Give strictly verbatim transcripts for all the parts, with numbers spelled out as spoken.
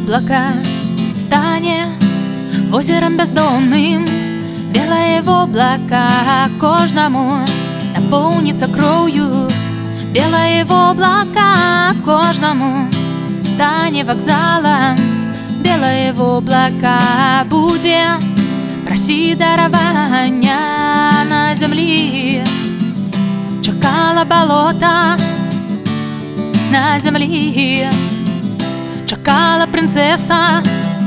воблака стане озером бездонным. Белое воблака кожному наполнится кровью. Белое воблака кожному стане вокзалом. Белое воблака будет просить дарования на землі. Чекала болота на землі, чекала принцеса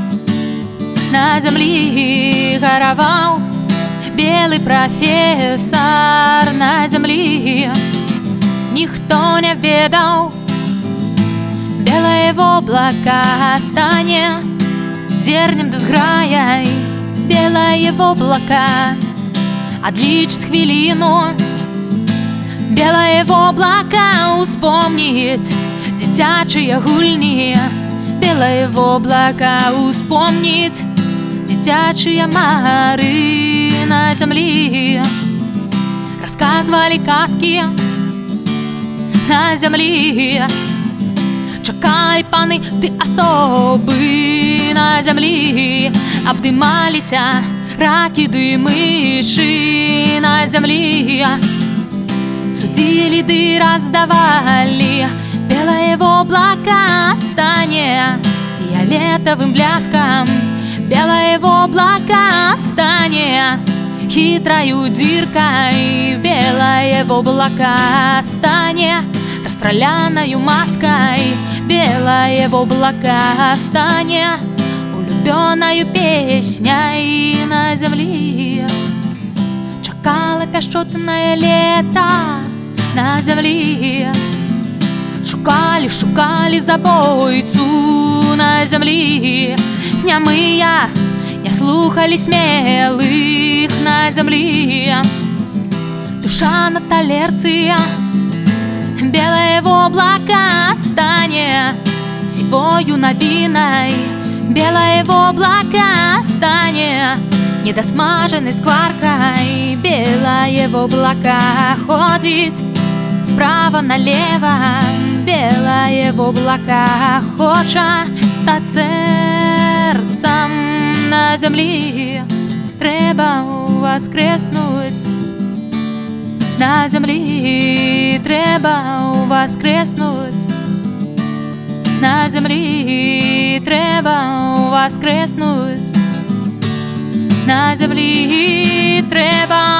на землі, гараваў белый профессор на землі. Ніхто не ведаў, белое воблака стане зернем да зграяй. Белое воблака адлічыць хвіліну. Белое воблака успомніць дзіцячыя гульні. Белое воблака успомніць дзіцячыя мары на зямлі. Расказвалі казкі на зямлі. Чакалі паны ды асобы на зямлі. Абдымаліся ракі ды мышы на зямлі. Судзілі ды раздавалі. Белое воблака стане фіялетавым бляскам. Белое воблака стане хитрою дзіркай. Белое воблака стане расстраляною маской. Белое воблака стане улюбёнаю песняй на землі. Чакала пяшчотнае лета на землі. Шукалі, шукалі забойцу на землі. Нямыя не слухалі смелых на землі. Душа на талерцы. Белое воблака стане сівою навінай. Белое воблака стане недосмаженной скваркой. Белое воблака ходить справа налево. Белое воблака хоча стать сердцем на землі. Трэба воскреснуть на землі. Трэба воскреснуть на землі. Трэба воскреснуть на землі. Трэба